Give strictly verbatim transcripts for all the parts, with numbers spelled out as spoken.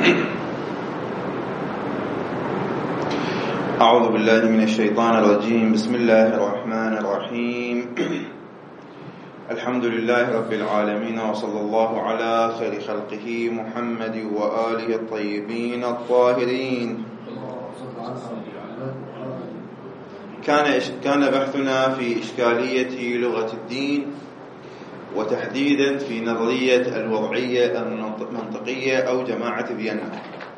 أعوذ بالله من الشيطان الرجيم. بسم الله الرحمن الرحيم. الحمد لله رب العالمين، وصلى الله على خير خلقه محمد وآله الطيبين الطاهرين. كان كان بحثنا في إشكالية لغة الدين، وتحديدا في نظرية الوضعية المنطقية أو جماعة فيينا.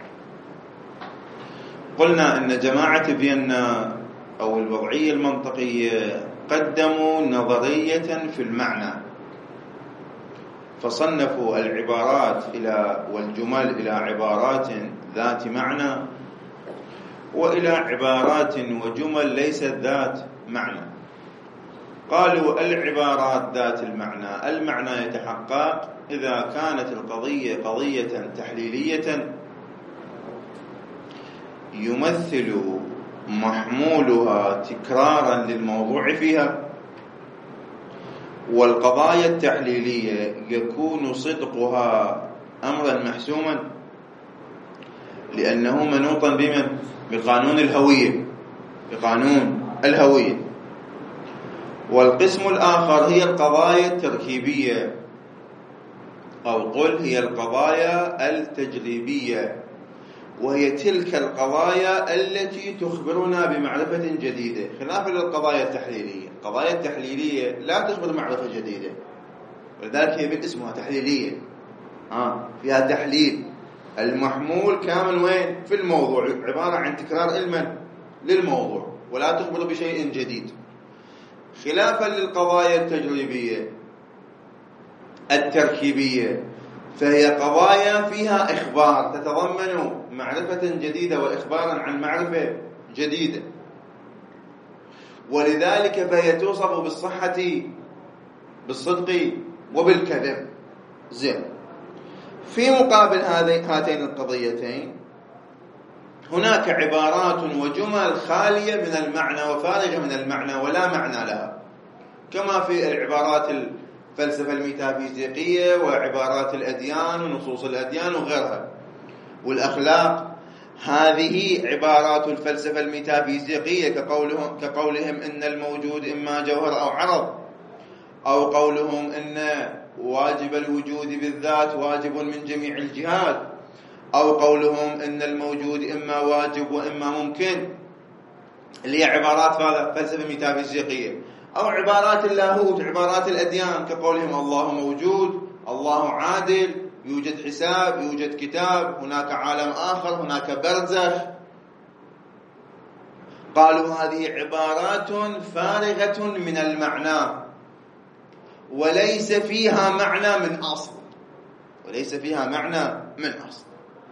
قلنا أن جماعة فيينا أو الوضعية المنطقية قدموا نظرية في المعنى، فصنفوا العبارات إلى والجمل إلى عبارات ذات معنى، وإلى عبارات وجمل ليست ذات معنى. قالوا العبارات ذات المعنى، المعنى يتحقق إذا كانت القضية قضية تحليلية يمثل محمولها تكرارا للموضوع فيها، والقضايا التحليلية يكون صدقها أمرا محسوما لأنه منوطا بمن؟ بقانون الهوية، بقانون الهوية. والقسم الآخر هي القضايا التركيبية، أو قل هي القضايا التجريبية، وهي تلك القضايا التي تخبرنا بمعرفة جديدة، خلافا للقضايا التحليلية. القضايا التحليلية لا تخبر معرفة جديدة، ولذلك هي بالاسمها تحليلية، آه فيها تحليل. المحمول كامل وين؟ في الموضوع، عبارة عن تكرار علما للموضوع ولا تخبر بشيء جديد، خلافا للقضايا التجريبية التركيبية، فهي قضايا فيها إخبار، تتضمن معرفة جديدة وإخبارا عن معرفة جديدة، ولذلك فهي توصف بالصحة بالصدق وبالكذب. زين، في مقابل هاتين القضيتين هناك عبارات وجمل خالية من المعنى وفارغة من المعنى ولا معنى لها، كما في العبارات الفلسفة الميتافيزيقية وعبارات الأديان ونصوص الأديان وغيرها. والأخلاق هذه عبارات الفلسفة الميتافيزيقية، كقولهم, كقولهم إن الموجود إما جوهر أو عرض، أو قولهم إن واجب الوجود بالذات واجب من جميع الجهات، أو قولهم إن الموجود إما واجب وإما ممكن، اللي هي عبارات فلسفة ميتافيزيقية. أو عبارات اللاهوت، عبارات الأديان، كقولهم الله موجود، الله عادل، يوجد حساب، يوجد كتاب، هناك عالم آخر، هناك برزخ. قالوا هذه عبارات فارغة من المعنى وليس فيها معنى من أصل، وليس فيها معنى من أصل.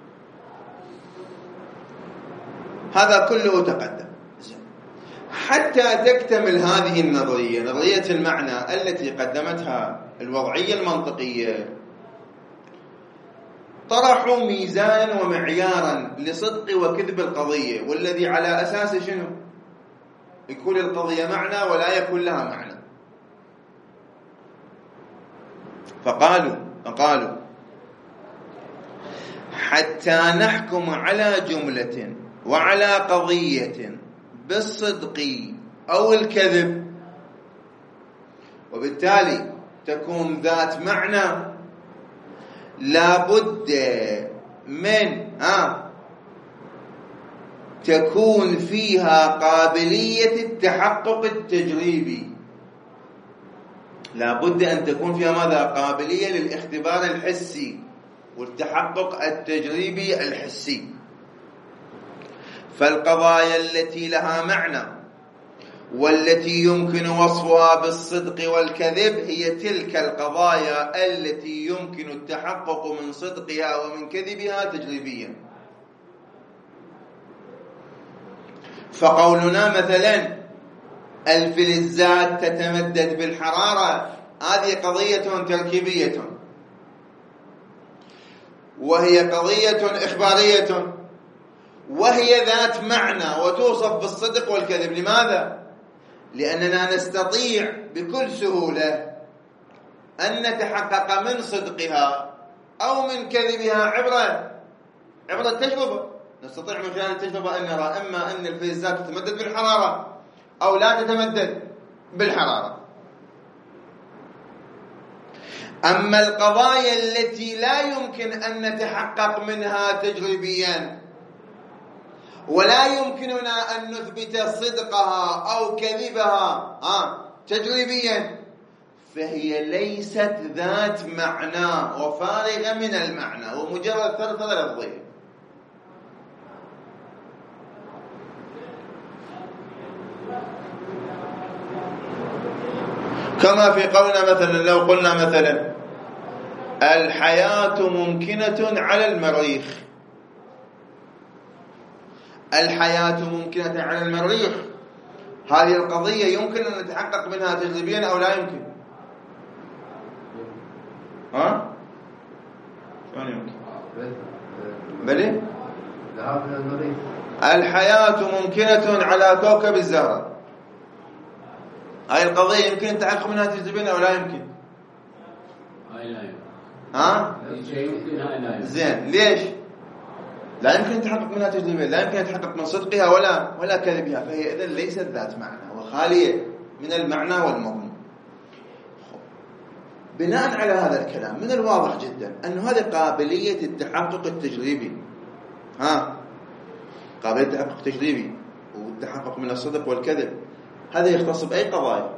هذا كله تقدم. حتى تكتمل هذه النظرية، نظرية المعنى التي قدمتها الوضعية المنطقية، طرحوا ميزانا ومعيارا لصدق وكذب القضية، والذي على أساس شنو؟ يكون القضية معنى ولا يكون لها معنى. فقالوا فقالوا حتى نحكم على جملة وعلى قضية بالصدق أو الكذب، وبالتالي تكون ذات معنى، لابد من آه تكون فيها قابلية التحقق التجريبي، لابد أن تكون فيها ماذا؟ قابلية للاختبار الحسي والتحقق التجريبي الحسي. فالقضايا التي لها معنى والتي يمكن وصفها بالصدق والكذب هي تلك القضايا التي يمكن التحقق من صدقها ومن كذبها تجريبيا. فقولنا مثلا الفلزات تتمدد بالحرارة، هذه قضية تركيبية، وهي قضية إخبارية، وهي ذات معنى وتوصف بالصدق والكذب. لماذا؟ لأننا نستطيع بكل سهولة أن نتحقق من صدقها أو من كذبها عبر عبر التجربة. نستطيع من خلال التجربة أن نرى إما أن الفلزات تتمدد بالحرارة أو لا تتمدد بالحرارة. أما القضايا التي لا يمكن أن نتحقق منها تجريبيا ولا يمكننا أن نثبت صدقها أو كذبها تجريبيا فهي ليست ذات معنى وفارغة من المعنى ومجرد ثرثرة لفظية. كما في قولنا مثلا، لو قلنا مثلا الحياة ممكنة على المريخ، الحياة ممكنة على المريخ، هذه القضية يمكن أن نتحقق منها تجريبيا أو لا يمكن؟ ها؟ شلون يمكن؟ بلي؟ الحياة ممكنة على كوكب الزهرة، هاي القضية يمكن التحقق منها تجريبيا أو لا يمكن؟ هاي لا يمكن. ها؟ يمكن هاي لا يمكن. زين، ليش؟ لا يمكن التحقق منها تجريبيا، لا يمكن التحقق من صدقها ولا ولا كذبها، فهي إذن ليست ذات معنى وخالية من المعنى والمضمون. بناء على هذا الكلام من الواضح جدا أن هذه قابلية التحقق التجريبي، ها؟ قابلية التحقق التجريبي والتحقق من الصدق والكذب، هذا يختص بأي قضايا؟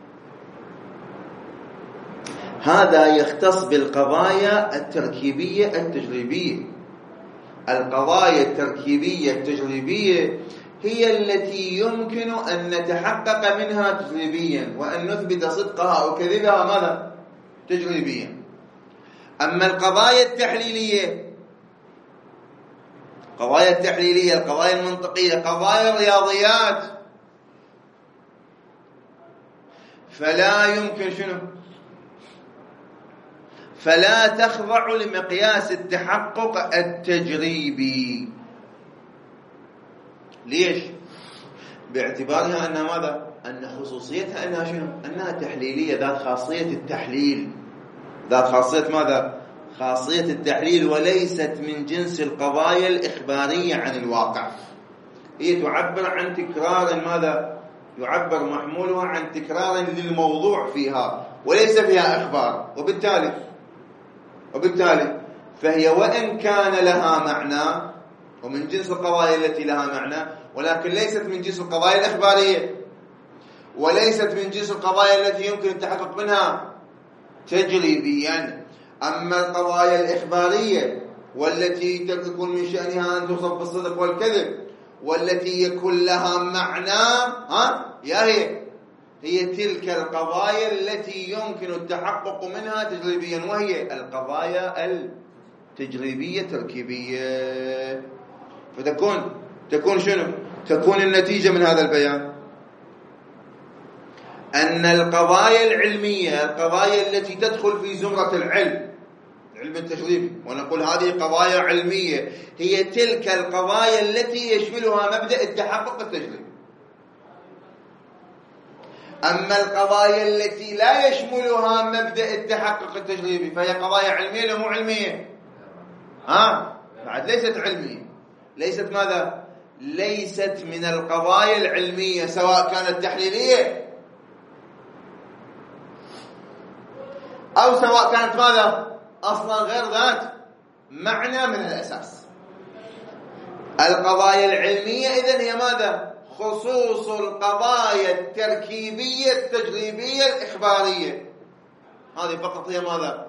هذا يختص بالقضايا التركيبية التجريبية. القضايا التركيبية التجريبية هي التي يمكن أن نتحقق منها تجريبيا وأن نثبت صدقها أو كذبها ماذا؟ تجريبيا. أما القضايا التحليلية، القضايا التحليلية، القضايا المنطقية، قضايا الرياضيات، فلا يمكن شنو؟ فلا تخضع لمقياس التحقق التجريبي. ليش؟ باعتبارها أنها ماذا؟ أن خصوصيتها أنها شنو؟ أنها تحليلية، ذات خاصية التحليل، ذات خاصية ماذا؟ خاصية التحليل، وليست من جنس القضايا الإخبارية عن الواقع. هي تعبر عن تكرار ماذا؟ يعبر محمولها عن تكرار للموضوع فيها وليس فيها إخبار، وبالتالي وبالتالي فهي وإن كان لها معنى ومن جنس القضايا التي لها معنى، ولكن ليست من جنس القضايا الإخبارية، وليست من جنس القضايا التي يمكن التحقق منها تجريبيا. أما القضايا الإخبارية والتي تكون من شأنها أن توصف بالصدق والكذب والتي يكون لها معنى، ها يا هي هي تلك القضايا التي يمكن التحقق منها تجريبيا، وهي القضايا التجريبية التركيبية. فتكون تكون شنو؟ تكون النتيجة من هذا البيان أن القضايا العلمية، القضايا التي تدخل في زمرة العلم، العلم التجريبي، ونقول هذه قضايا علمية، هي تلك القضايا التي يشملها مبدأ التحقق التجريبي. أما القضايا التي لا يشملها مبدأ التحقق التجريبي فهي قضايا علمية ولا مو علمية؟ ها؟ بعد ليست علمية، ليست ماذا؟ ليست من القضايا العلمية، سواء كانت تحليلية أو سواء كانت ماذا؟ أصلا غير ذات معنى من الأساس. القضايا العلمية إذن هي ماذا؟ خصوص القضايا التركيبية التجريبية الإخبارية، هذه فقط هي ماذا؟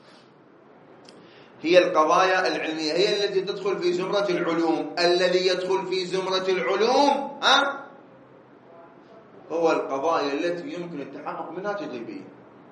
هي القضايا العلمية، هي التي تدخل في زمرة العلوم. الذي يدخل في زمرة العلوم ها هو القضايا التي يمكن التحقق منها تجريبيا،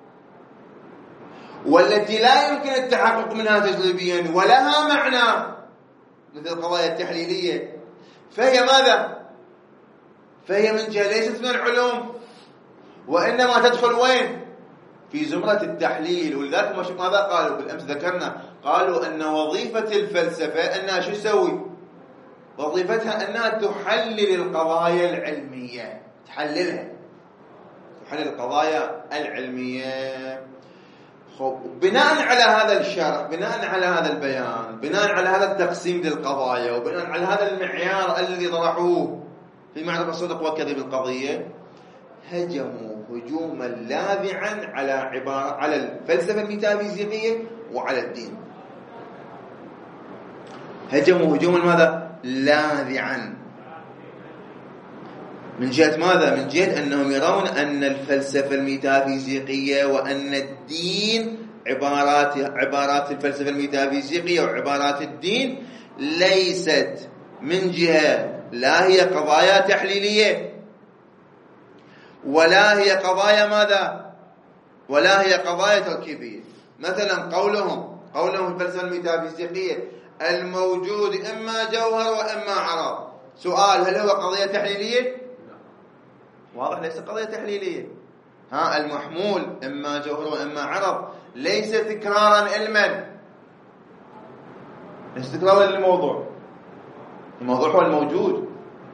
والتي لا يمكن التحقق منها تجريبيا ولها معنى مثل القضايا التحليلية، فهي ماذا؟ فهي من جهة ليست من العلوم، وإنما تدخل وين؟ في زمرة التحليل. ولذلك ماذا قالوا بالأمس؟ ذكرنا قالوا أن وظيفة الفلسفة أنها شو تسوي؟ وظيفتها أنها تحلل القضايا العلمية، تحللها، تحلل القضايا العلمية. بناء على هذا الشرح، بناء على هذا البيان، بناء على هذا التقسيم للقضايا، وبناء على هذا المعيار الذي طرحوه في معرفة الصدق وكذب القضية، هجموا هجوما لاذعا على عبارة على الفلسفة الميتافيزيقية وعلى الدين. هجموا هجوما ماذا؟ لاذعا. من جهة ماذا؟ من جهة أنهم يرون أن الفلسفة الميتافيزيقية وأن الدين عبارات عبارات الفلسفة الميتافيزيقية وعبارات الدين ليست من جهة لا هي قضايا تحليلية ولا هي قضايا ماذا؟ ولا هي قضايا تركيبية. مثلا قولهم قولهم في الفلسفة الميتافيزيقية الموجود إما جوهر وإما عرض. سؤال: هل هو قضية تحليلية؟ واضح ليس قضية تحليلية. ها المحمول إما جوهر وإما عرض ليس تكرارا علما، ليس تكرارا للموضوع. الموضوع هو الموجود.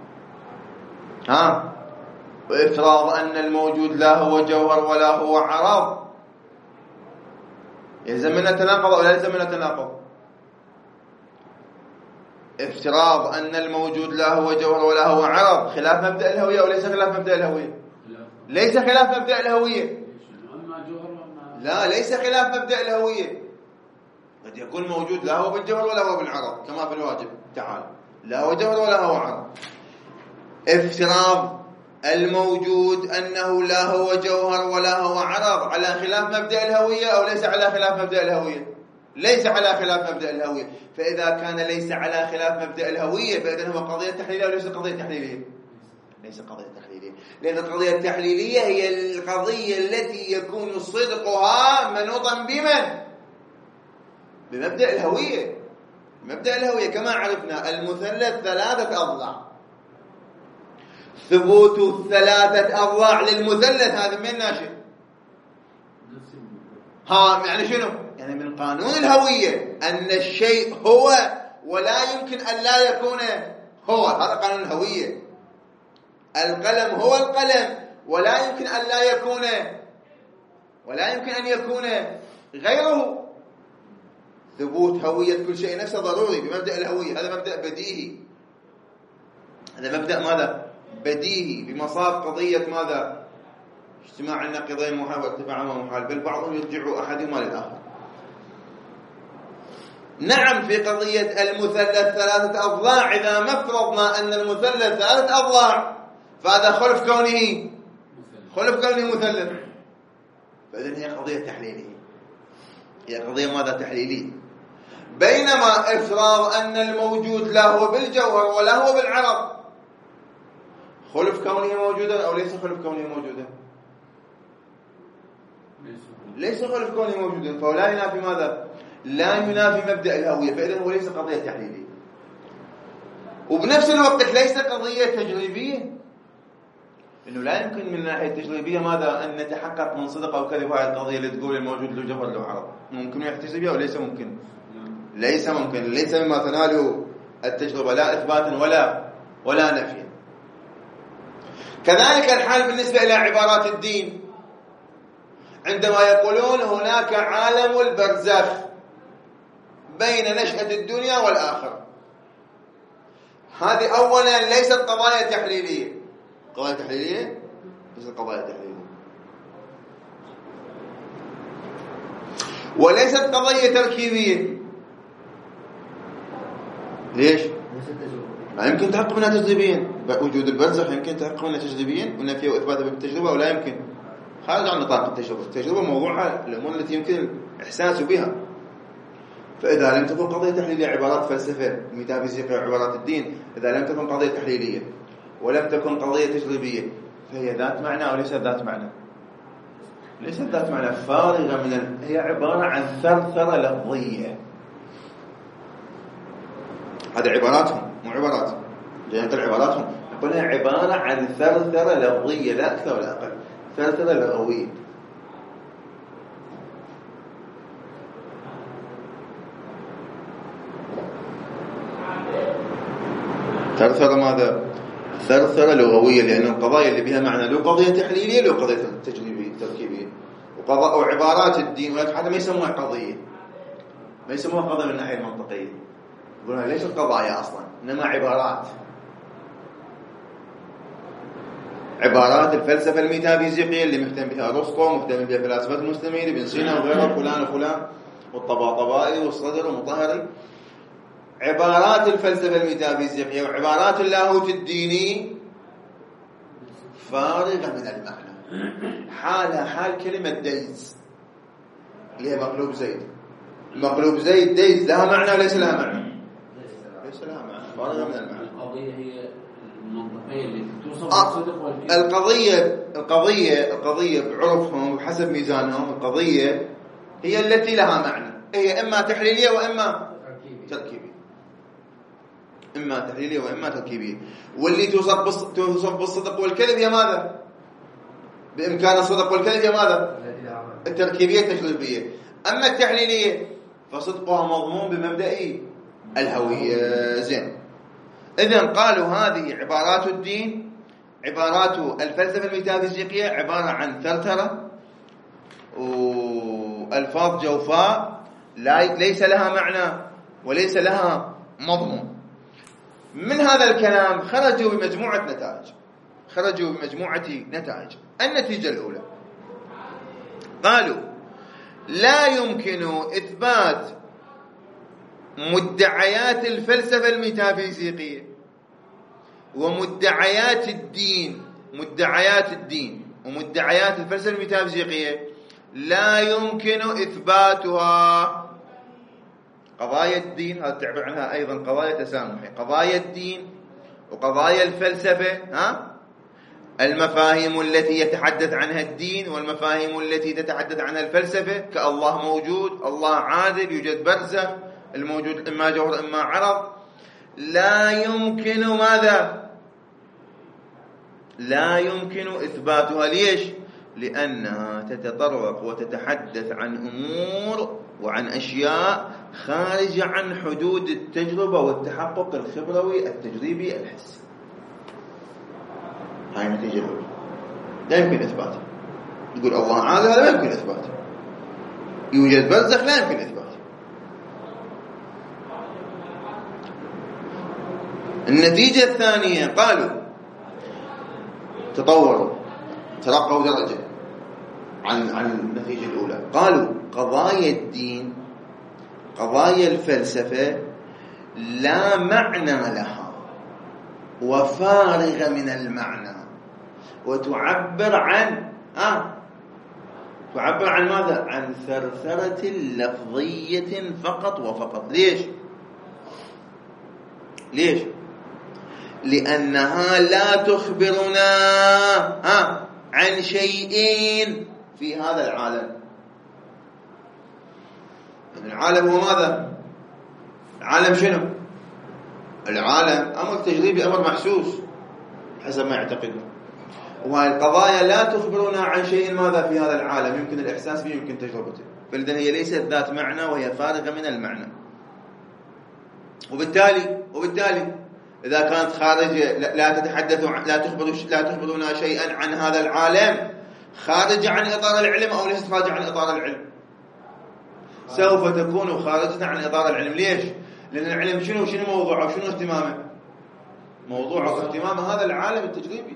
ها وإفراض أن الموجود لا هو جوهر ولا هو عرض يلزم منه تناقض أو لا يلزم منه تناقض؟ افتراض أن الموجود لا هو جوهر ولا هو عرض خلاف مبدأ الهوية وليس خلاف مبدأ الهوية؟ ليس خلاف مبدأ الهوية. لا ليس خلاف مبدأ الهوية. قد يكون موجود لا هو بالجوهر ولا هو بالعرض كما في الواجب تعال، لا هو جوهر ولا هو عرض. افتراض الموجود أنه لا هو جوهر ولا هو عرض على خلاف مبدأ الهوية أو ليس على خلاف مبدأ الهوية؟ ليس على خلاف مبدأ الهوية. فإذا كان ليس على خلاف مبدأ الهوية فإذا هو قضية تحليلية أو ليس قضية تحليلية؟ ليس قضية تحليلية، لأن القضية التحليلية هي القضية التي يكون صدقها منوطا بمن؟ بمبدأ الهوية. مبدأ الهوية كما عرفنا المثلث ثلاثة أضلاع، ثبوت الثلاثة أضلاع للمثلث هذا من ناشئ؟ ها يعني شنو؟ يعني من قانون الهوية أن الشيء هو ولا يمكن أن لا يكون هو. هذا قانون الهوية. القلم هو القلم ولا يمكن أن لا يكون ولا يمكن أن يكون غيره. ثبوت هوية كل شيء نفسه ضروري بمبدأ الهوية. هذا مبدأ بديهي. هذا مبدأ ماذا؟ بديهي بمصاب قضية ماذا؟ اجتماع النقيضين محال وارتفاعهما محال، بل بعضهم يرجع أحدهما للآخر. نعم في قضية المثلث ثلاثة أضلاع إذا ما فرضنا أن المثلث ثلاثة أضلاع فهذا خلف كونه خلف كونه مثلث، فإذن هي قضية تحليلية. هي قضية ماذا؟ تحليلية. بينما إفراض أن الموجود لا هو بالجوهر ولا هو بالعرض خلف كونه موجودا أو ليس خلف كونه موجودا؟ ليس خلف كونه موجودا، فهو لا ينافي ماذا؟ لا ينافي مبدأ الهوية، فإذن هو ليس قضية تحليلية. وبنفس الوقت ليس قضية تجريبية، إنه لا يمكن من الناحية التجريبية ماذا؟ أن نتحقق من صدق أو كذب هذه القضية اللي تقول الموجود له جوهر له عرض. ممكن يحتج بها وليس ممكن؟ ليس ممكن، ليس مما تناله التجربة لا إثباتا ولا ولا نفيا. كذلك الحال بالنسبة إلى عبارات الدين، عندما يقولون هناك عالم البرزخ بين نشأة الدنيا والآخرة، هذه أولا ليست قضايا تحليلية. قضايا تحليلية؟ ليست قضايا تحليلية. وليست قضية تركيبية. ليش؟ لا يمكن تحقق منها تجريبيا. وجود البرزخ يمكن تحقق منها تجريبيا ونفي وإثباتها بالتجربة، ولا يمكن. خارج عن نطاق التجربة. التجربة موضوعها الأمور التي يمكن الإحساس بها. فإذا لم تكن قضية تحليلية عبارات فلسفة ميتافيزيقية وعبارات الدين، إذا لم تكن قضية تحليلية ولم تكن قضية تجريبية فهي ذات معنى أو ليست ذات معنى؟ ليست ذات معنى، فارغة من ال... هي عبارة عن ثرثرة لفظية. هذه عباراتهم مو عبارات جاءت عباراتهم يقولها عبارة عن ثرثرة لفظية لا أكثر ولا أقل، ثرثرة لغوية. ثرثرة ماذا؟ ثرثرة لغوية، لأن القضايا اللي بها معنى له قضية تحليلية له قضية تجريبية تركيبية. وقضاء وعبارات الدين، ولكن حتى ما يسموها قضية، ما يسموها قضية من الناحية المنطقية، يقولون ليش القضايا أصلا، إنما عبارات عبارات الفلسفة الميتافيزيقية اللي مهتم بها أرسطو، مهتم بها فلاسفة المسلمين، ابن سينا وغيره، فلان وفلان، والطباطبائي والصدر والمطهري. عبارات الفلسفة الميتافيزيقية وعبارات اللاهوت الديني فارغة من المعنى، حالها حال كلمة ديز اللي هي مقلوب زيد. مقلوب زيد ديز لها معنى وليس لها معنى؟ ليس لها معنى، فارغة من المعنى. القضية هي المنطقية اللي توصف آه. بالصدق والكذب. القضية القضية القضية بعرفهم وبحسب ميزانهم، القضية هي التي لها معنى، هي إما تحليلية وإما تركيبية، إما تحليلية وإما تركيبية. واللي توصف توصف بالصدق والكذب هي ماذا؟ بإمكان الصدق والكذب هي ماذا؟ التركيبية التجريبية. أما التحليلية فصدقها مضمون بمبدأ الهوية. زين، إذن قالوا هذه عبارات الدين، عبارات الفلسفة الميتافيزيقية عبارة عن ثرثرة وألفاظ جوفاء ليس لها معنى وليس لها مضمون. من هذا الكلام خرجوا بمجموعة نتائج خرجوا بمجموعة نتائج. النتيجة الأولى قالوا لا يمكن إثبات مدعيات الفلسفة الميتافيزيقية ومدعيات الدين مدعيات الدين ومدعيات الفلسفة الميتافيزيقية لا يمكن إثباتها. قضايا الدين هذا تعبر عنها أيضا قضايا تسامحي، قضايا الدين وقضايا الفلسفة، ها المفاهيم التي يتحدث عنها الدين والمفاهيم التي تتحدث عنها الفلسفة، كالله موجود، الله عادل، يوجد برزخ، الموجود إما جوهر إما عرض، لا يمكن ماذا؟ لا يمكن إثباتها. ليش؟ لأنها تتطرق وتتحدث عن أمور وعن أشياء خارجة عن حدود التجربة والتحقق الخبروي التجريبي الحسي. هاي النتيجة الأولى، لا يمكن إثباتها. يقول الله عادل، هذا لا يمكن إثباته. يوجد برزخ، لا يمكن إثباته. النتيجة الثانية قالوا تطوروا ترقوا درجة عن عن النتيجة الأولى. قالوا قضايا الدين قضايا الفلسفة لا معنى لها وفارغة من المعنى، وتعبر عن آه تعبر عن ماذا؟ عن ثرثرة لفظية فقط وفقط. ليش؟ ليش؟ لأنها لا تخبرنا آه عن شيئين في هذا العالم. العالم هو ماذا؟ العالم شنو؟ العالم أمر تجريبي، أمر محسوس حسب ما يعتقدون، وهذه القضايا لا تخبرنا عن شيء ماذا في هذا العالم يمكن الإحساس به يمكن تجربته، فلذا هي ليست ذات معنى وهي فارغة من المعنى. وبالتالي وبالتالي إذا كانت خارجة لا تتحدث لا تخبر لا تخبرنا شيئا عن هذا العالم خارجة عن إطار العلم أو ليست خارجة عن إطار العلم، سوف تكون خارجة عن إطار العلم. ليش؟ لأن العلم شنو شنو موضوعه وشنو اهتمامه؟ موضوعه واهتمامه هذا العالم التجريبي،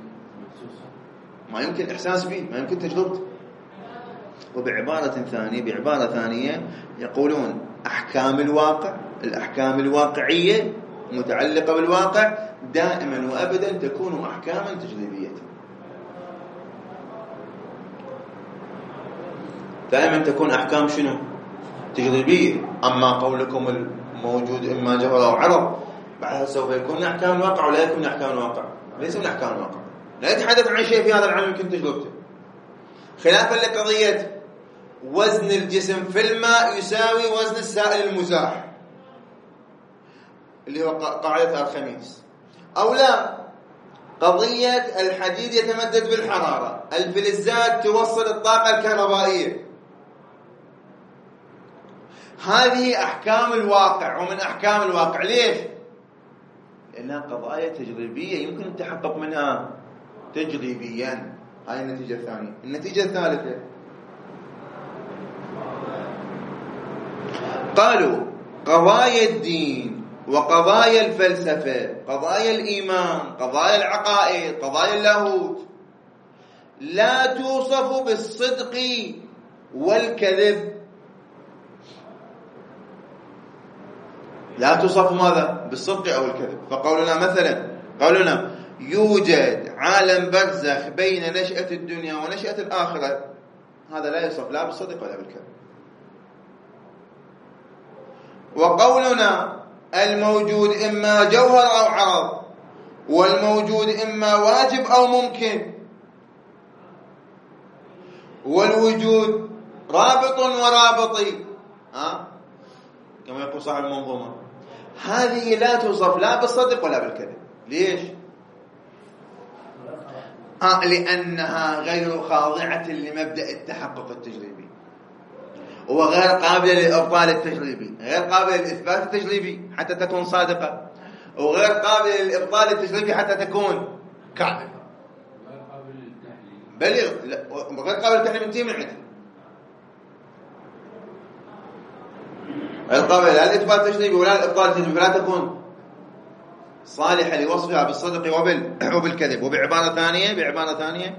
ما يمكن إحساس به، ما يمكن تجربته. وبعبارة ثانية بعبارة ثانية يقولون أحكام الواقع الأحكام الواقعية متعلقة بالواقع دائما وأبدا تكون أحكاما تجريبية، دائما تكون أحكام شنو؟ تجريبية. أما قولكم الموجود إما جوهر أو عرض بعدها سوف يكون أحكام الواقع ولا يكون أحكام الواقع، ليس من أحكام الواقع، لا يتحدث عن شيء في هذا العالم يمكن تجربته. خلافا لقضية وزن الجسم في الماء يساوي وزن السائل المزاح اللي هو قاعدة أرخميدس، أو لا قضية الحديد يتمدد بالحرارة، الفلزات توصل الطاقة الكهربائية. هذه أحكام الواقع ومن أحكام الواقع. ليش؟ لأنها قضايا تجريبية يمكن التحقق منها تجريبيا. هاي النتيجة الثانية. النتيجة الثالثة قالوا قضايا الدين وقضايا الفلسفة، قضايا الإيمان، قضايا العقائد، قضايا اللاهوت لا توصف بالصدق والكذب. لا توصف ماذا؟ بالصدق أو الكذب. فقولنا مثلا قولنا يوجد عالم برزخ بين نشأة الدنيا ونشأة الآخرة، هذا لا يوصف لا بالصدق ولا بالكذب. وقولنا الموجود إما جوهر أو عرض، والموجود إما واجب أو ممكن، والوجود رابط ورابطي، ها كما يقول صاحب المنظومة، هذه لا توصف لا بالصدق ولا بالكذب. ليش؟ آه لأنها غير خاضعة لمبدأ التحقق التجريبي، وغير قابلة للإبطال التجريبي، غير قابلة للإثبات التجريبي حتى تكون صادقة، وغير قابلة للإبطال التجريبي حتى تكون كاذبة. غير قابل للتحليل. بل غير قابلة للتحليل من من عندها، غير قابلة لا للإثبات التجريبي ولا للإبطال التجريبي، فلا تكون صالحة لوصفها بالصدق وبال وبالكذب. وبعبارة ثانية بعبارة ثانية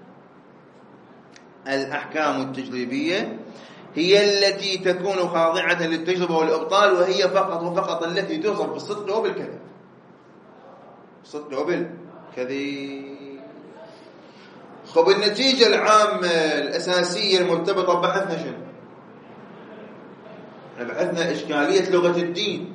الأحكام التجريبية هي التي تكون خاضعة للتجربة والإبطال، وهي فقط وفقط التي توصف بالصدق وبالكذب. الصدق وبالكذب. خب النتيجة العامة الأساسية المرتبطة بحثنا شنو؟ بحثنا إشكالية لغة الدين،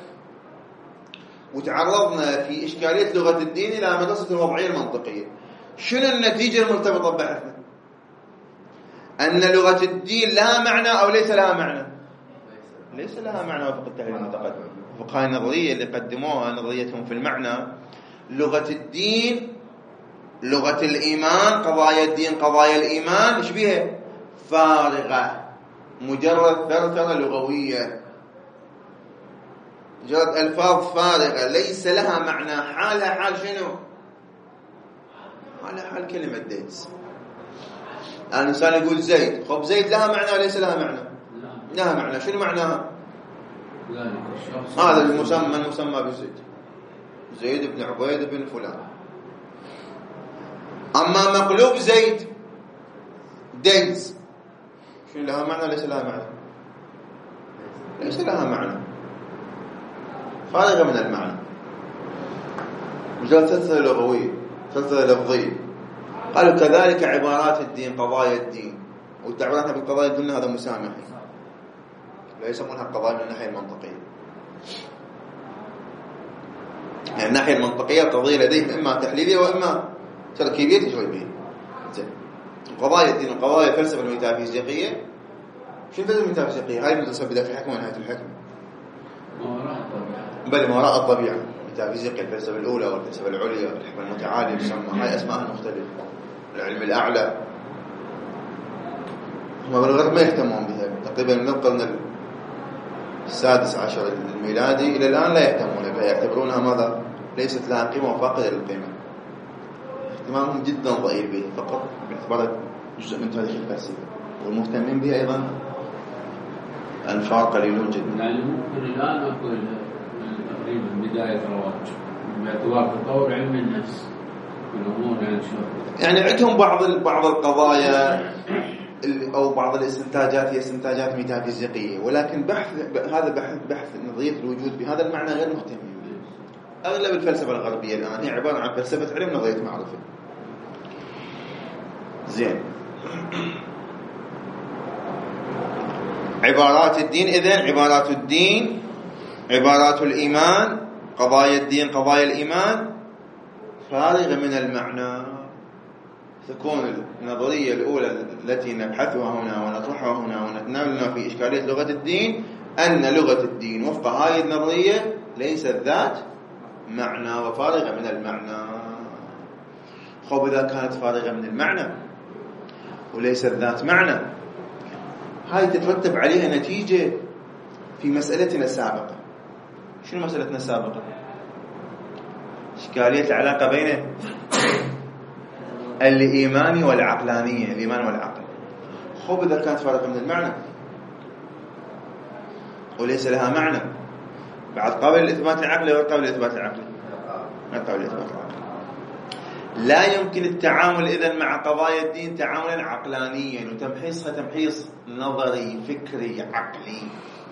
وتعرضنا في إشكالية لغة الدين إلى مدرسة الوضعية المنطقية. شنو النتيجة المرتبطة بحثنا؟ أن لغة الدين لها معنى أو ليس لها معنى؟ ليس لها معنى وفق التحليل المتقدم. وفق هاي النظرية اللي قدموها نظريتهم في المعنى، لغة الدين لغة الإيمان، قضايا الدين قضايا الإيمان إيش بيها؟ فارغة، مجرد ثرثرة لغوية، مجرد ألفاظ فارغة ليس لها معنى. حالها حال شنو؟ حالها حال كلمة ديتس. الإنسان يقول زيد، خب زيد لها معنى وليس لها معنى؟ لها معنى. شنو معناها؟ هذا المسمى المسمى بزيد، زيد بن عبيد بن فلان. أما مقلوب زيد ديتس، شنو لها معنى وليس لها معنى؟ ليس لها معنى، فارغة من المعنى، مجرد ثلاثة لغوية ثلاثة لفظية. قالوا كذلك عبارات الدين قضايا الدين، وتعبيراتنا بالقضايا الدين هذا مسامحي، لا يسمونها قضايا من الناحية المنطقية. يعني الناحية المنطقية القضية لديهم إما تحليلية وإما تركيبية تجريبية. قضايا الدين وقضايا الفلسفة الميتافيزيقية، شو الفلسفة الميتافيزيقية؟ هاي المدرسة بداية الحكمة ونهاية الحكمة، بل ما وراء الطبيعة. الميتافيزيقيا الفلسفة الأولى والفلسفة العليا والحكمة المتعالية تسمى، هاي أسماء مختلفة. العلم الأعلى هم بالغرب ما يهتمون بها، تقريبا من القرن السادس عشر الميلادي إلى الآن لا يهتمون بها، يعتبرونها ماذا؟ ليست لها قيمة وفاقدة للقيمة. اهتمامهم جدا ضئيل بها فقط باعتبارها جزء من تاريخ الفلسفة، والمهتمين بها أيضا أنفار قليلون جدا. يعني ممكن الآن أقول تقريبا بداية رواج باعتبار تطور علم النفس في الأمور يعني شو يعني عندهم بعض بعض القضايا أو بعض الاستنتاجات هي استنتاجات ميتافيزيقية، ولكن بحث هذا بحث بحث نظرية الوجود بهذا المعنى غير مهتمين به. أغلب الفلسفة الغربية الآن هي عبارة عن فلسفة علم نظرية معرفة. زين، عبارات الدين إذن عبارات الدين عبارات الإيمان، قضايا الدين قضايا الإيمان فارغة من المعنى. تكون النظرية الأولى التي نبحثها هنا ونطرحها هنا ونتناولها في إشكالية لغة الدين أن لغة الدين وفق هذه النظرية ليست ذات معنى وفارغة من المعنى. خب إذا كانت فارغة من المعنى وليست ذات معنى، هاي تترتب عليها نتيجة في مسألتنا السابقة. شنو مسألتنا السابقة؟ إشكالية العلاقة بين الإيمان والعقلانية، الإيمان والعقل. خب إذا كانت فارغة من المعنى، وليس لها معنى بعد قبل الإثبات العقلي وقبل الإثبات العقلي قبل الإثبات العقلي. لا يمكن التعامل إذن مع قضايا الدين تعاملا عقلانيا وتمحيصها تمحيص نظري فكري عقلي.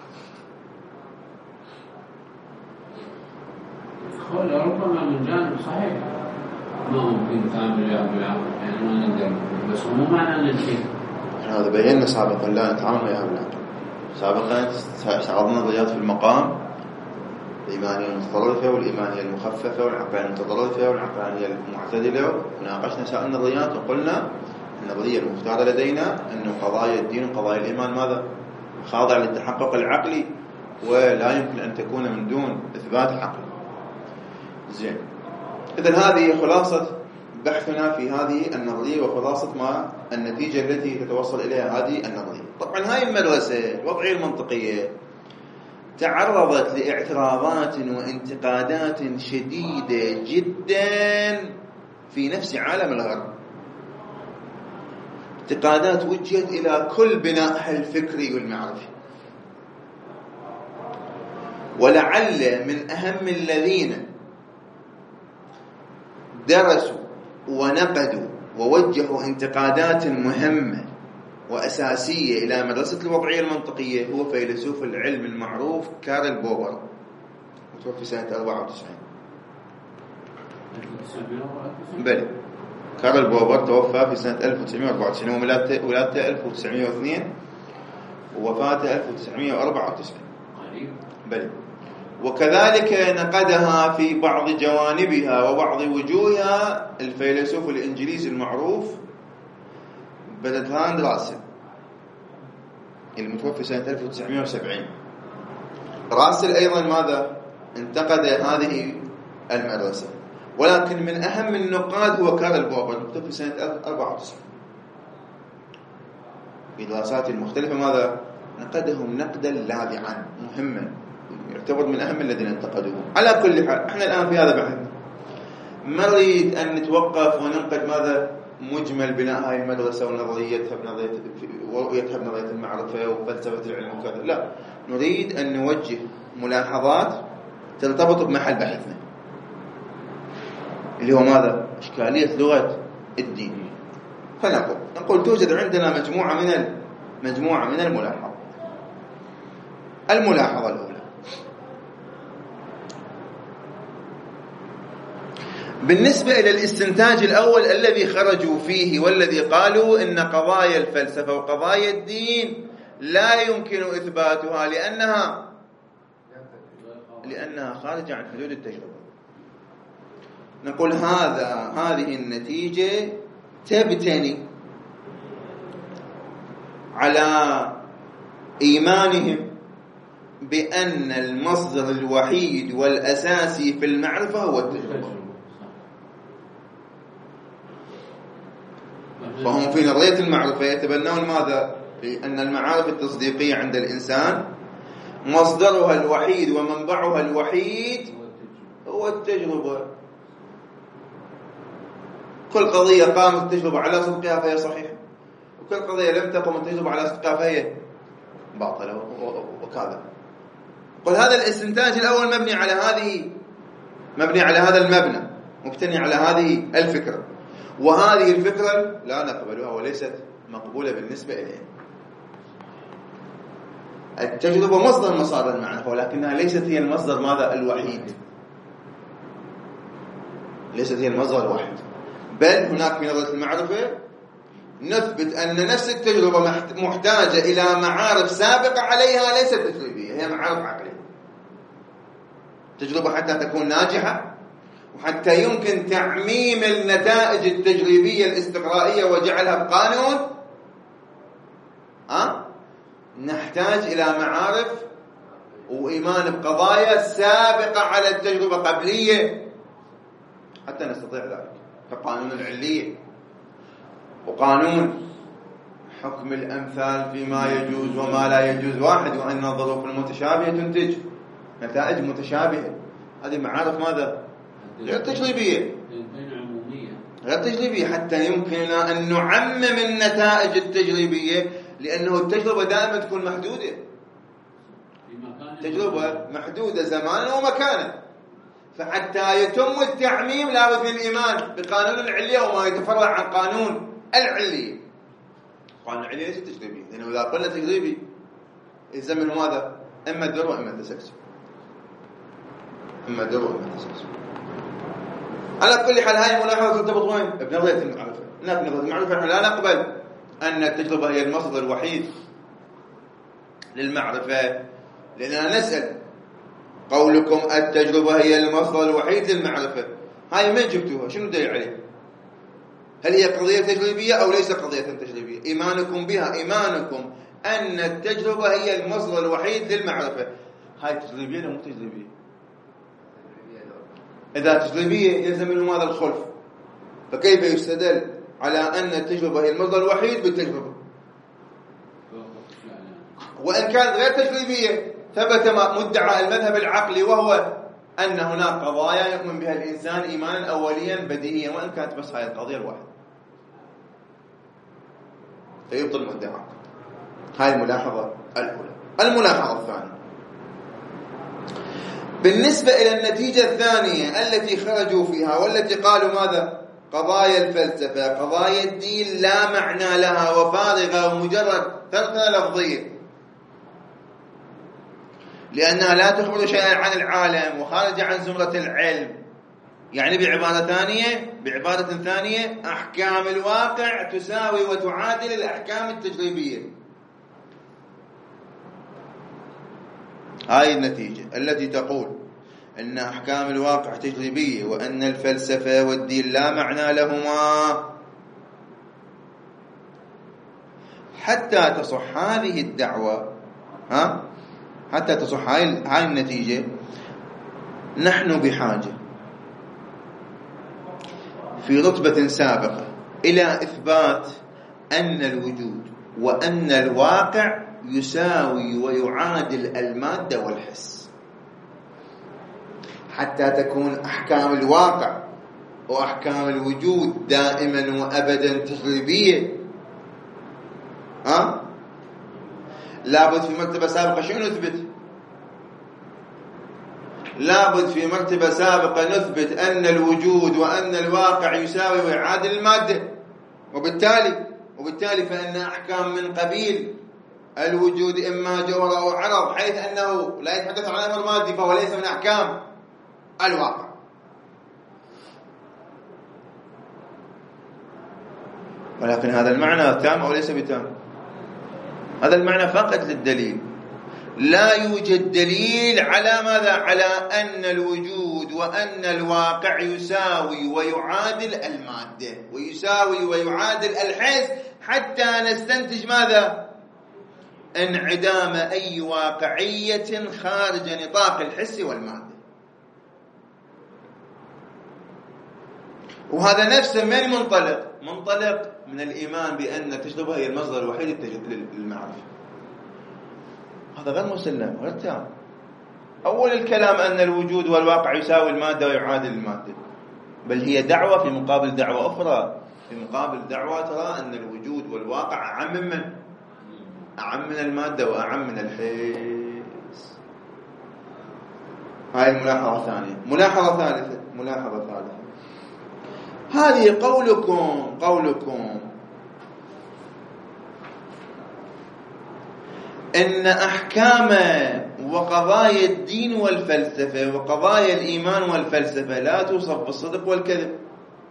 ربما من جانب صحيح ما ممكن تعامل يا بالعقل يعني ما نقدر، بس مو معنى ننشي. هذا بينا سابقا لا نتعامل وياها بالعقل. سابقا استعرضنا نظريات في المقام الإيمانية المتطرفة والإيمانية المخففة والعقلانية المتطرفة والعقلانية المعتدلة، وناقشنا سائر النظريات وقلنا النظرية المختارة لدينا أن قضايا الدين وقضايا الإيمان ماذا؟ خاضعة للتحقق العقلي ولا يمكن أن تكون من دون إثبات عقلي. زين، إذن هذه خلاصة بحثنا في هذه النظرية وخلاصة ما النتيجة التي تتوصل إليها هذه النظرية. طبعا هاي المدرسة الوضعية المنطقية تعرضت لاعتراضات وانتقادات شديدة جدا في نفس عالم الغرب، انتقادات وجهت إلى كل بنائها الفكري والمعرفي. ولعل من أهم الذين درسوا ونقدوا ووجهوا انتقادات مهمة وأساسية إلى مدرسة الوضعية المنطقية هو فيلسوف العلم المعروف كارل بوبر، متوفى سنة أربعة وتسعين. بلى كارل بوبر توفى في سنة ألف وتسعمائة وأربعة وتسعين وولادته ألف وتسعمائة واثنين ووفاته ألف وتسعمائة وأربعة وتسعين. بلى وكذلك نقدها في بعض جوانبها وبعض وجوهها الفيلسوف الإنجليزي المعروف برتراند راسل المتوفى سنة ألف وتسعمائة وسبعين. راسل أيضا ماذا انتقد هذه المدرسة، ولكن من أهم النقاد هو كارل بوبر المتوفى سنة أربعة وتسعين. في دراساته المختلفة ماذا نقدهم نقدا لاذعا مهما، يعتبر من أهم الذين انتقدوه. على كل حال احنا الآن في هذا بحث ما نريد أن نتوقف وننقد ماذا مجمل بناء هاي المدرسة ونظريتها بنظرية ورؤيتها بنظرية المعرفة وفلسفة العلم وكذا، لا، نريد أن نوجه ملاحظات ترتبط بمحل بحثنا اللي هو ماذا إشكالية لغة الدين. فنقول نقول توجد عندنا مجموعة من مجموعة من الملاحظات. الملاحظة الأولى بالنسبة إلى الاستنتاج الأول الذي خرجوا فيه والذي قالوا إن قضايا الفلسفة وقضايا الدين لا يمكن إثباتها لأنها لأنها خارجة عن حدود التجربة. نقول هذا هذه النتيجة تبتني على إيمانهم بأن المصدر الوحيد والأساسي في المعرفة هو التجربة. فهم في نظرية المعرفة يتبنون ماذا؟ أن المعارف التصديقية عند الإنسان مصدرها الوحيد ومنبعها الوحيد هو التجربة. كل قضية قامت التجربة على صدقها فهي صحيحة، وكل قضية لم تقم التجربة على صدقها فهي باطلة وكذا. قل هذا الاستنتاج الأول مبني على هذه مبني على هذا المبنى، مبتني على هذه الفكرة، وهذه الفكرة لا نقبلها وليست مقبولة بالنسبة إلينا. التجربة مصدر مصادر المعرفة، ولكنها ليست هي المصدر ماذا الوحيد، ليست هي المصدر الوحيد، بل هناك في نظرية المعرفة نثبت أن نفس التجربة محتاجة إلى معارف سابقة عليها ليست تجريبية، هي معارف عقلية. تجربة حتى تكون ناجحة وحتى يمكن تعميم النتائج التجريبية الاستقرائية وجعلها بقانون، أه؟ نحتاج إلى معارف وإيمان بقضايا سابقة على التجربة قبلية حتى نستطيع ذلك، كقانون العلية وقانون حكم الأمثال فيما يجوز وما لا يجوز واحد، وأن الظروف المتشابهة تنتج نتائج متشابهة. هذه معارف ماذا؟ غير تجريبية، غير تجريبية حتى يمكننا أن نعمم النتائج التجريبية، لأنه التجربة دائما تكون محدودة. في مكان تجربة محدودة زمانا ومكانا، فحتى يتم التعميم لابد من الإيمان بقانون العلية وما يتفرع عن قانون العلية. قانون العلية ليس تجريبي، لأنه إذا قلنا تجريبي يلزم منه ماذا؟ إما الدر وإما التسلسل، إما الدر وإما التسلسل. على كل حال هاي ملاحظة ترتبط وين؟ بنظرية المعرفة. هناك نظرية المعرفة نحن لا نقبل أن التجربة هي المصدر الوحيد للمعرفة، لأننا نسأل قولكم التجربة هي المصدر الوحيد للمعرفة، هاي من جبتوها؟ شنو دليل عليه؟ هل هي قضية تجريبية أو ليس قضية تجريبية؟ إيمانكم بها، إيمانكم أن التجربة هي المصدر الوحيد للمعرفة، هاي تجريبية ولا مو تجريبية؟ إذا تجريبية يلزم منه ماذا؟ الخلف. فكيف يستدل على أن التجربة هي المصدر الوحيد بالتجربة؟ وإن كانت غير تجريبية ثبت مدعى المذهب العقلي، وهو أن هناك قضايا يؤمن بها الإنسان إيمانا أوليا بديهيا، وإن كانت بس هاي القضية الواحدة، فيبطل مدعى. هاي الملاحظة الأولى. الملاحظة الثانية بالنسبة إلى النتيجة الثانية التي خرجوا فيها والتي قالوا ماذا؟ قضايا الفلسفة قضايا الدين لا معنى لها وفارغة ومجرد ثرثرة لفظية، لأنها لا تخبر شيئا عن العالم وخارجة عن زمرة العلم. يعني بعبارة ثانية بعبارة ثانية أحكام الواقع تساوي وتعادل الأحكام التجريبية. هاي النتيجة التي تقول أن أحكام الواقع تجريبية وأن الفلسفة والدين لا معنى لهما. حتى تصح هذه الدعوة، ها حتى تصح هاي هاي النتيجة، نحن بحاجة في رتبة سابقة إلى إثبات أن الوجود وأن الواقع يساوي ويعادل المادة والحس، حتى تكون أحكام الواقع وأحكام الوجود دائما وأبدا تجريبية. ها لابد في مرتبة سابقة شنو نثبت؟ لابد في مرتبة سابقة نثبت أن الوجود وأن الواقع يساوي ويعادل المادة، وبالتالي وبالتالي فإن أحكام من قبيل الوجود إما جوهر أو عرض، حيث أنه لا يتحدث عن أمر مادي فهو ليس من أحكام الواقع. ولكن هذا المعنى تام أو ليس بتام؟ هذا المعنى فقط للدليل، لا يوجد دليل على ماذا؟ على أن الوجود وأن الواقع يساوي ويعادل المادة ويساوي ويعادل الحس، حتى نستنتج ماذا؟ انعدام أي واقعية خارج نطاق الحس والمادة. وهذا نفسه من منطلق منطلق من الإيمان بأن التجربة هي المصدر الوحيد للمعرفة. هذا غير مسلم غير تام. أول الكلام أن الوجود والواقع يساوي المادة ويعادل المادة، بل هي دعوة في مقابل دعوة أخرى، في مقابل دعوة ترى أن الوجود والواقع أعم من أعم من المادة وأعم من الحس. هاي الملاحظة الثانية. ملاحظة ثالثة ملاحظة ثالثة هذه قولكم قولكم إن أحكام وقضايا الدين والفلسفة وقضايا الإيمان والفلسفة لا توصف بالصدق والكذب.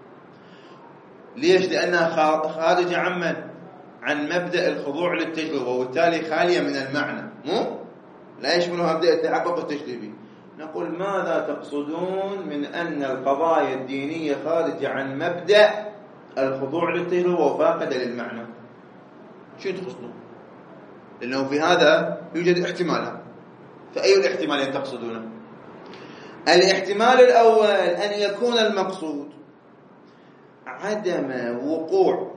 ليش؟ لأنها خارجة عن عن مبدأ الخضوع للتجربة، وبالتالي خالية من المعنى، مو لا يشملها مبدأ التحقق التجريبي. نقول ماذا تقصدون من أن القضايا الدينية خارجة عن مبدأ الخضوع للتجربة وفاقدة للمعنى؟ شو تقصدون؟ لأنه في هذا يوجد احتمالات، فأي الاحتمالين تقصدونه؟ الاحتمال الأول أن يكون المقصود عدم وقوع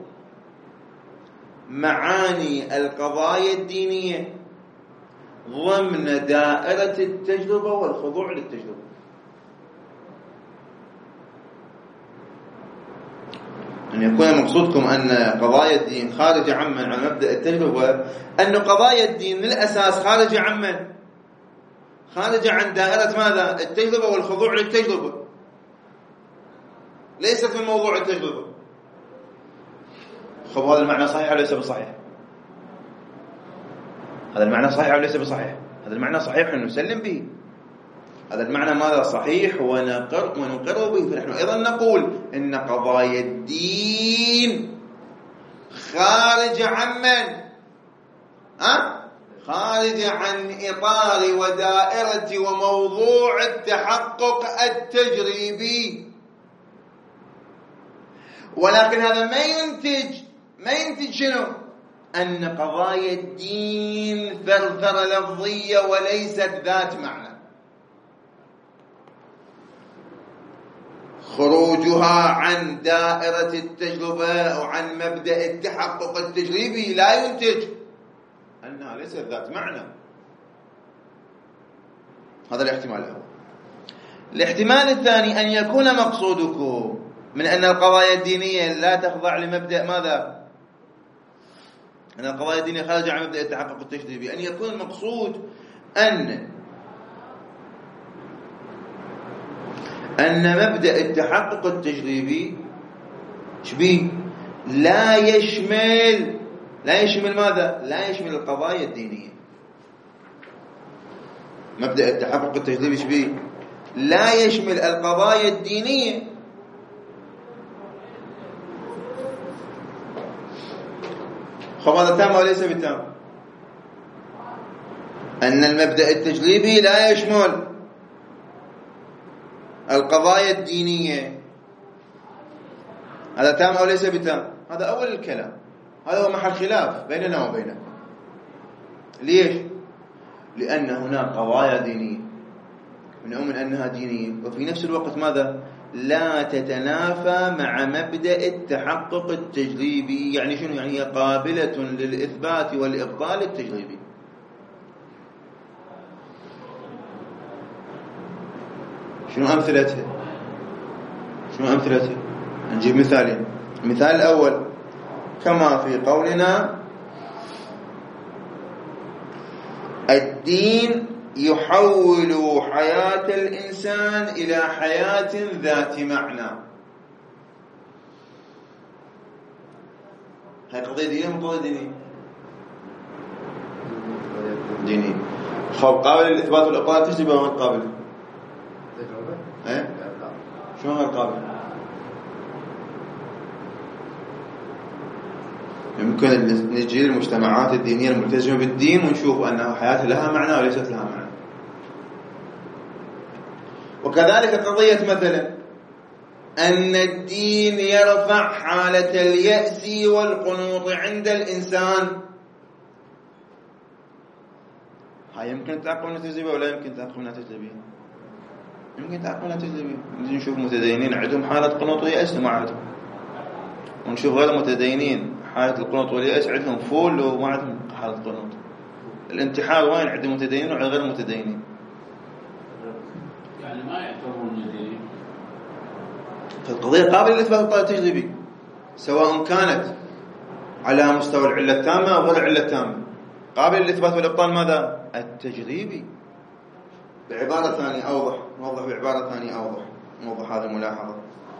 معاني القضايا الدينية ضمن دائرة التجربة والخضوع للتجربة. أن يكون مقصودكم أن قضايا الدين خارجة عمن عن مبدأ التجربة، أن قضايا الدين للأساس خارجة عمن خارجة عن دائرة ماذا؟ التجربة والخضوع للتجربة، ليست من موضوع التجربة. خب هذا المعنى صحيح أو ليس بصحيح؟ هذا المعنى صحيح أو ليس بصحيح؟ هذا المعنى صحيح ونسلم به، هذا المعنى ماذا؟ صحيح ونقر ونقر به. فنحن أيضا نقول إن قضايا الدين خارج عن من؟ أه؟ خارج عن إطار ودائرة وموضوع التحقق التجريبي، ولكن هذا ما ينتج ما ينتج شنو؟ أن قضايا الدين ثرثرة لفظية وليست ذات معنى. خروجها عن دائرة التجربة أو عن مبدأ التحقق التجريبي لا ينتج أنها ليست ذات معنى. هذا الاحتمال الأول. الاحتمال الثاني أن يكون مقصودكم من أن القضايا الدينية لا تخضع لمبدأ ماذا؟ أن القضايا الدينية خارجة عن مبدأ التحقق التجريبي، أن يكون المقصود أن أن مبدأ التحقق التجريبي شبيه لا يشمل لا يشمل ماذا؟ لا يشمل القضايا الدينية. مبدأ التحقق التجريبي شبيه لا يشمل القضايا الدينية. خب هذا تام وليس بتام؟ أن المبدأ التجريبي لا يشمل القضايا الدينية، هذا تام أو ليس بتام؟ هذا أول الكلام، هذا هو محل خلاف بيننا وبينكم. ليش؟ لأن هناك قضايا دينية ونؤمن أنها دينية، وفي نفس الوقت ماذا؟ لا تتنافى مع مبدأ التحقق التجريبي. يعني شنو؟ يعني هي قابلة للإثبات والإبطال التجريبي. شنو أمثلتها؟ شنو أمثلتها؟ نجيب مثالين. المثال الأول كما في قولنا الدين يحول حياة الإنسان إلى حياة ذات معنى. هاي قضية دينية من قضية دينية دينية. خب قابل للإثبات والإبطال تجربة ولا قابل؟ تجربة؟ إيه؟ شو هو القابل؟ يمكن نجي للمجتمعات الدينية الملتزمة بالدين ونشوف أن حياتها لها معنى وليست لها معنى. وكذلك قضية مثلا أن الدين يرفع حالة اليأس والقنوط عند الإنسان. هاي يمكن تعقل من تجربة ولا يمكن تعقل من تجربة؟ يمكن تعقل من تجربة. نشوف متدينين عندهم حالة قنوط ويأس وما عندهم، ونشوف غير متدينين حالة القنوط واليأس عندهم فول وما عندهم حالة قنوط. الانتحار وين؟ عند متدينين وعند غير متدينين. يعني ما يعتبرون متدينين. فالقضية قابلة للإثبات التجريبي سواء كانت على مستوى العلة التامة أو غير العلة التامة. قابل للإثبات والإبطال ماذا؟ التجريبي. بعبارة ثانية أوضح، نوضح بعبارة ثانية أوضح، نوضح هذه الملاحظة.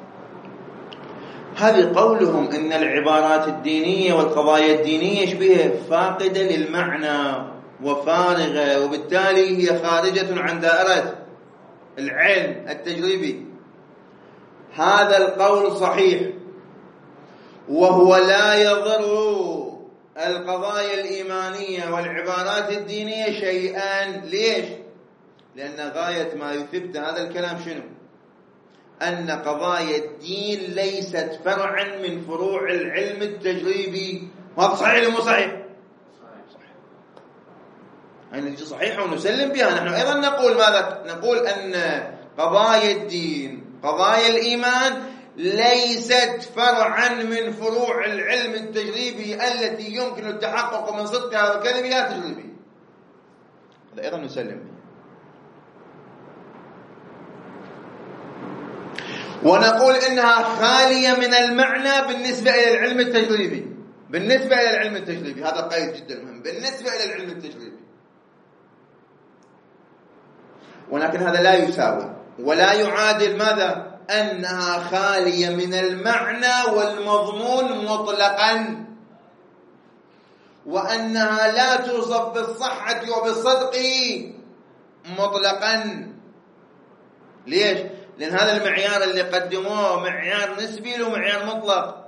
هذه قولهم إن العبارات الدينية والقضايا الدينية شبيهة فاقدة للمعنى وفارغة، وبالتالي هي خارجة عن دائرة العلم التجريبي. هذا القول صحيح، وهو لا يضر القضايا الإيمانية والعبارات الدينية شيئا. ليش؟ لأن غاية ما يثبت هذا الكلام شنو؟ أن قضايا الدين ليست فرعا من فروع العلم التجريبي. هذا صحيح ولا مو صحيح؟ صحيح. هاي نتيجة صحيحة ونسلم بها. نحن أيضا نقول ماذا؟ نقول أن قضايا الدين قضايا الإيمان ليست فرعا من فروع العلم التجريبي التي يمكن التحقق من صدق هذا الكلام لا تجريبي. هذا أيضا نسلم به. ونقول إنها خالية من المعنى بالنسبة إلى العلم التجريبي. بالنسبة إلى العلم التجريبي هذا قيد جدا مهم. بالنسبة إلى العلم التجريبي ولكن هذا لا يساوي ولا يعادل ماذا؟ أنها خالية من المعنى والمضمون مطلقا، وأنها لا توصف بالصحة وبالصدق مطلقا. ليش؟ لأن هذا المعيار اللي قدموه معيار نسبي ومعيار مطلق.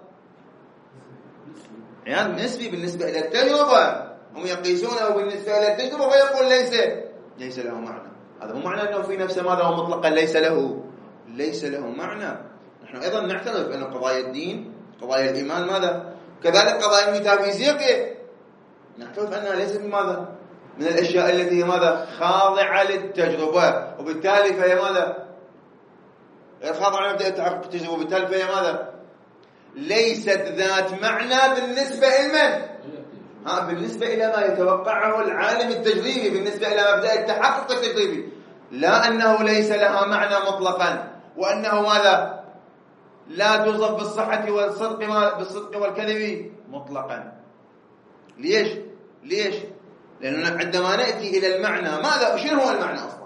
معيار نسبي بالنسبة إلى التجربة، هم يقيسونه بالنسبة إلى التجربة ويقول ليس ليس له معنى. هذا مو معنى أنه في نفسه ماذا هو مطلقا ليس له ليس له معنى. نحن أيضا نعترف أن قضايا الدين قضايا الإيمان ماذا؟ كذلك قضايا الميتافيزيقية نعترف أنها ليست ماذا؟ من الأشياء التي هي ماذا؟ خاضعة للتجربة، وبالتالي فهي ماذا؟ غير خاضعة لمبدأ التحقق التجربة، وبالتالي فهي ماذا؟ ليست ذات معنى بالنسبة لمن؟ ها بالنسبة إلى ما يتوقعه العالم التجريبي، بالنسبة إلى مبدأ التحقق التجريبي، لا أنه ليس لها معنى مطلقا، وأنه ماذا؟ لا توصف بالصحة والصدق بالصدق والكذب مطلقا. ليش؟ ليش؟ لأننا عندما نأتي إلى المعنى ماذا؟ شنو هو المعنى أصلا؟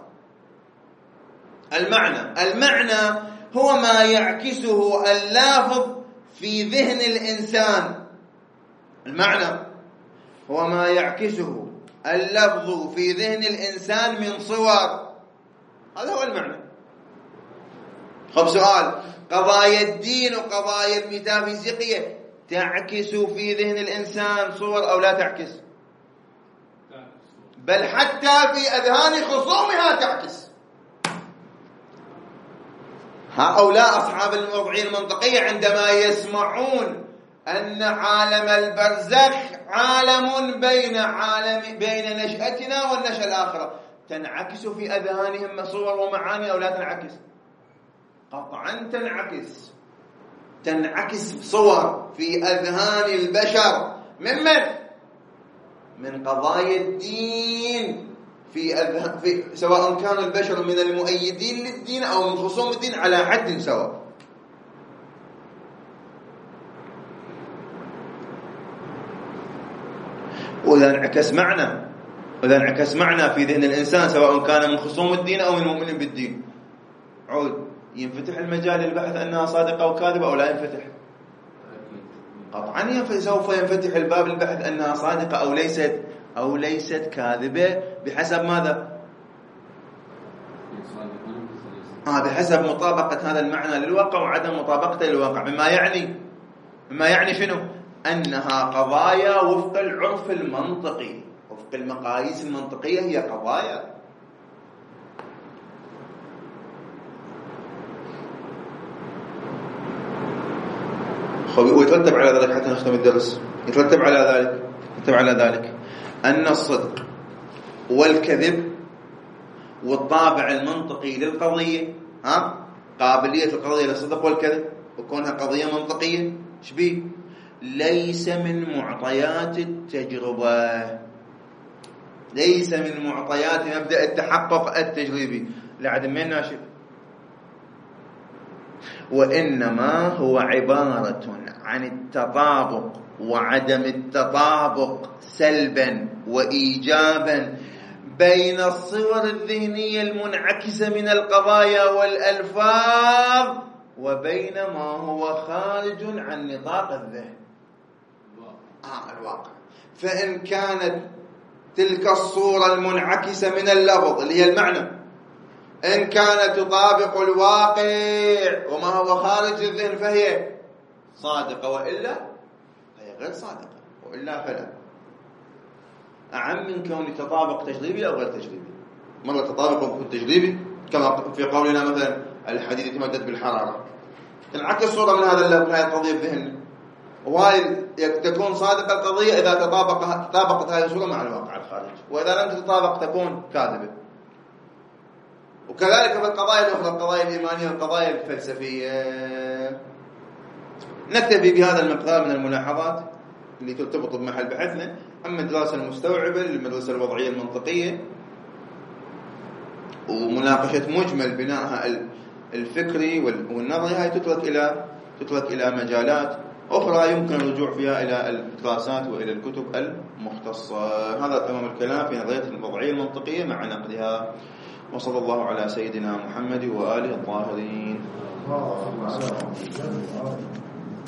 المعنى المعنى هو ما يعكسه اللافظ في ذهن الإنسان. المعنى هو ما يعكسه اللفظ في ذهن الإنسان من صور. هذا هو المعنى. خب سؤال، قضايا الدين وقضايا الميتافيزيقية تعكس في ذهن الإنسان صور أو لا تعكس؟ بل حتى في أذهان خصومها تعكس. هؤلاء أصحاب الوضعية المنطقية عندما يسمعون أن عالم البرزخ عالم بين عالم بين نشأتنا والنشأة الآخرة، تنعكس في أذهانهم صور ومعاني أو لا تنعكس؟ قطعا تنعكس. تنعكس صور في أذهان البشر من من؟ من قضايا الدين في أذهان في سواء كان البشر من المؤيدين للدين أو من خصوم الدين على حد سواء. وإذا انعكس معنى وإذا انعكس معنى في ذهن الإنسان سواء كان من خصوم الدين أو من المؤمنين بالدين، عود ينفتح المجال للبحث أنها صادقة أو كاذبة أو لا ينفتح؟ قطعا سوف ينفتح الباب للبحث أنها صادقة أو ليست أو ليست كاذبة بحسب ماذا؟ آه بحسب مطابقة هذا المعنى للواقع وعدم مطابقته للواقع، مما يعني مما يعني شنو؟ أنها قضايا وفق العرف المنطقي، وفق المقاييس المنطقية هي قضايا. ويترتب على ذلك حتى نختم الدرس، يترتب على ذلك يترتب على ذلك أن الصدق والكذب والطابع المنطقي للقضية، ها قابلية القضية للصدق والكذب وكونها قضية منطقية شبيه ليس من معطيات التجربة، ليس من معطيات مبدأ التحقق التجريبي لعدم من ناشئ، وإنما هو عبارة عن التطابق وعدم التطابق سلبا وإيجابا بين الصور الذهنية المنعكسة من القضايا والألفاظ وبين ما هو خارج عن نطاق الذهن آه الواقع. فإن كانت تلك الصورة المنعكسة من اللفظ اللي هي المعنى إن كانت تطابق الواقع وما هو خارج الذهن فهي صادقة، وإلا هي غير صادقة، وإلا فلا. أعم من كون تطابق تجريبي أو غير تجريبي. مرة تطابق يكون تجريبي كما في قولنا مثلا الحديد يتمدد بالحرارة، تنعكس صورة من هذا اللفظ هذه القضية بذهننا، وهي تكون صادقة القضية إذا تطابق تطابقت هذه الصورة مع الواقع الخارج، وإذا لم تتطابق تكون كاذبة. وكذلك في القضايا الأخرى القضايا الإيمانية والقضايا الفلسفية. نكتفي بهذا المقدار من الملاحظات اللي ترتبط بمحل بحثنا. أما الدراسة المستوعبة للمدرسة الوضعية المنطقية ومناقشة مجمل بنائها الفكري والنظري هاي تترك إلى تترك إلى مجالات أخرى يمكن الرجوع فيها إلى الدراسات وإلى الكتب المختصة. هذا تمام الكلام في نظرية الوضعية المنطقية مع نقدها. وصلى الله على سيدنا محمد وآله الطاهرين. الله أكبر.